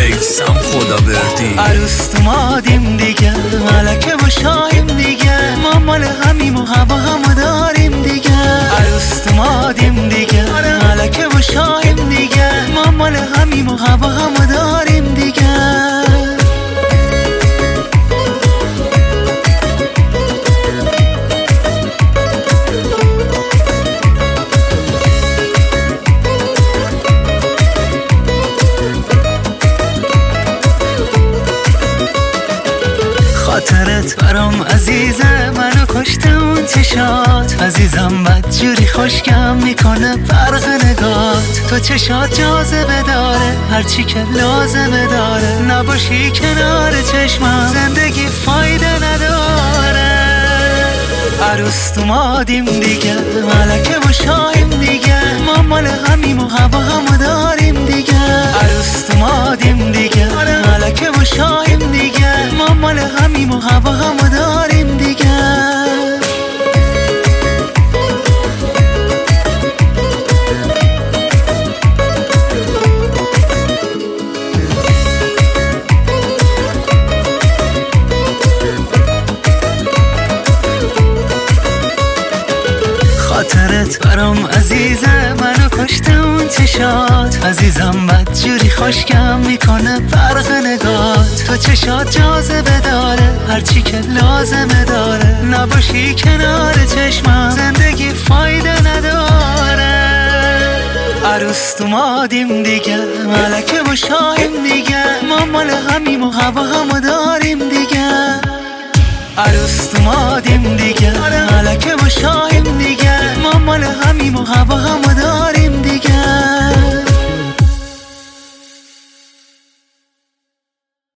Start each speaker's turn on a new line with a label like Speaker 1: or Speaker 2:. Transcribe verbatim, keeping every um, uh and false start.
Speaker 1: میسم خداوردی.
Speaker 2: عروس اومدیم دیگه، ملکه و شاهیم دیگه، ما مال همیم و هوا همو داریم دیگه. عروس اومدیم دیگه، ملکه و شاهیم دیگه، ما مال همیم و هوا همو داریم دیگه. خاطرت برام عزیزه، منو کشته اون چشات. عزیزم بد جوری خوشگم میکنه برق نگات. تو چشات جاذبه داره، هرچی که لازمه داره. نباشی کنار چشمم زندگی فایده نداره. عروس اومدیم دیگه، ملکه و شاهیم دیگه، ما مال همیم و هوا همو داریم دیگه. عروس اومدیم دیگه، ملکه و شاهیم دیگه، ما مال همیم و هوا همو داریم دیگه. خاطرت برام عزیزه، منو کشته اون چشات. عزیزم بد جوری خوشگم میکنه برق نگات. تو چشات جاذبه داره، هرچی که لازمه داره. نباشی کنار چشمم زندگی فایده نداره. عروس اومدیم دیگه، ملکه و شاهیم دیگه، ما مال همیم و هوا همو داریم دیگه. عروس اومدیم دیگه، ملکه و شاهیم دیگه، ما مال همیم و هوا همو